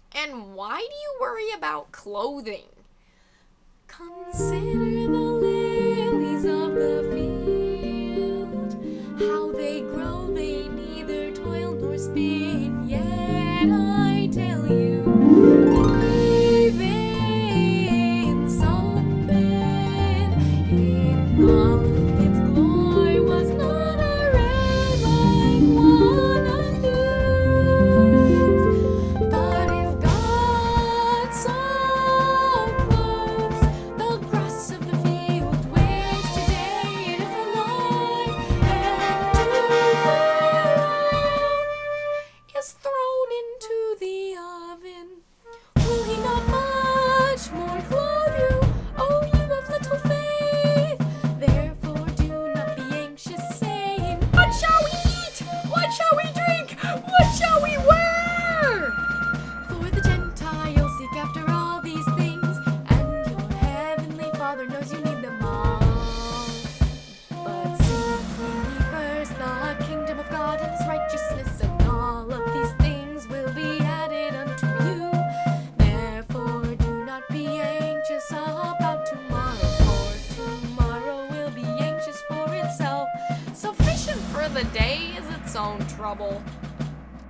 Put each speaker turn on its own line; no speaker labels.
And why do you worry about clothing? Consider the lilies of the field, how they grow, they neither toil nor spin. Yet I tell you, even Solomon in all of his glory was not arrayed like one of these. But if God so clothes the grass of the field, which today is alive and tomorrow is thrown into the oven, will he not much more clothe you, O you of little faith? Therefore do not be anxious, saying, what shall we eat? What shall we drink? What shall we wear? For the Gentiles seek after all these things, and your heavenly Father knows you need them all. But seek ye first the kingdom of God and his righteousness, and all of these things will be added unto you. Therefore do not be anxious about tomorrow, for tomorrow will be anxious for itself. Sufficient for the day is its own trouble.